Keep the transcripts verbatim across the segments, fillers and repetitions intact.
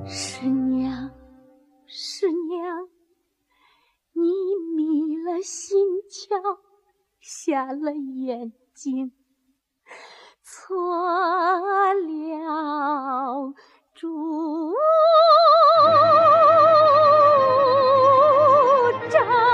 师娘，师娘，你迷了心窍，瞎了眼睛，错了主张。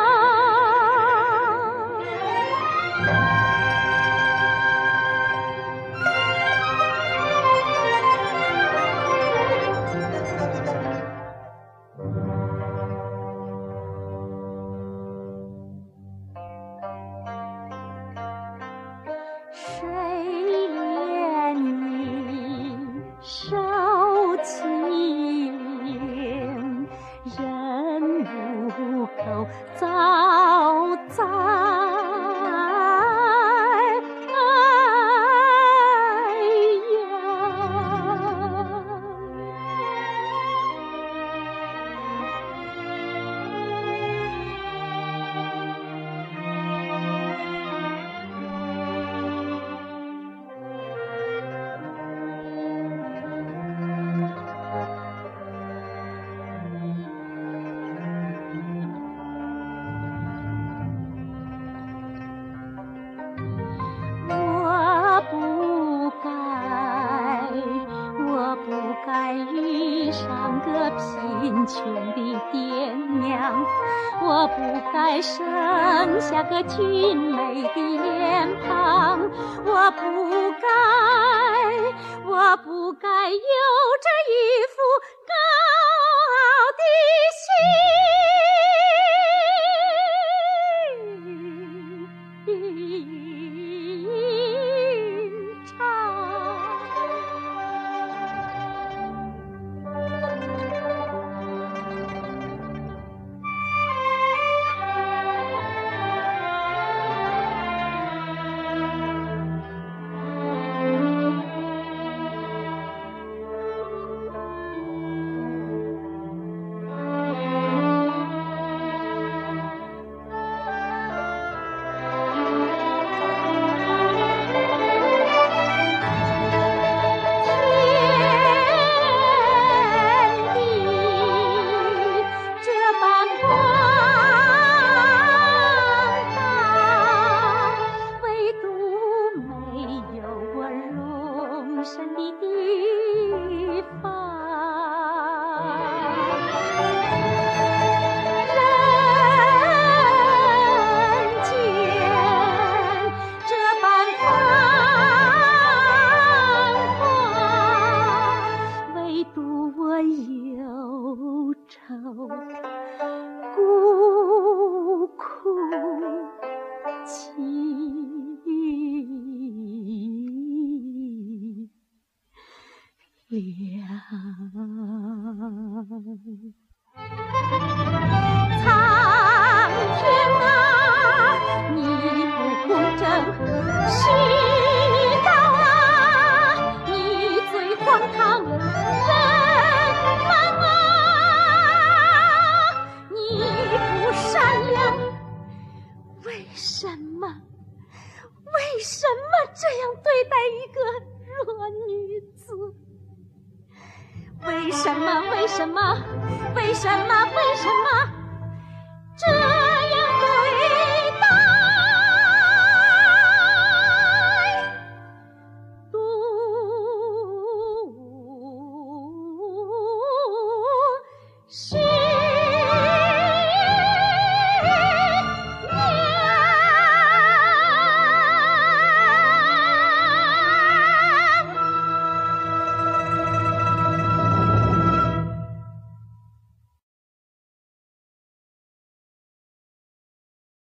谁怜你受欺凌，人无狗遭灾。该遇上个贫穷的爹娘，我不该生下个俊美的脸庞，我不该，我不该有着一副高傲的心肠。神的地方，人间这般繁华，唯独我忧愁孤苦凄凉。苍天啊，你不公正，世道啊，你最荒唐，人亡啊，你不善良，为什么？为什么这样对待一个弱女子？为什么？为什么？为什么？为什么？这